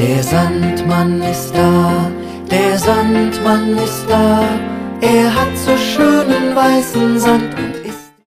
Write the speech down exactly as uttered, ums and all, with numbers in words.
Der Sandmann ist da, der Sandmann ist da. Er hat so schönen weißen Sand und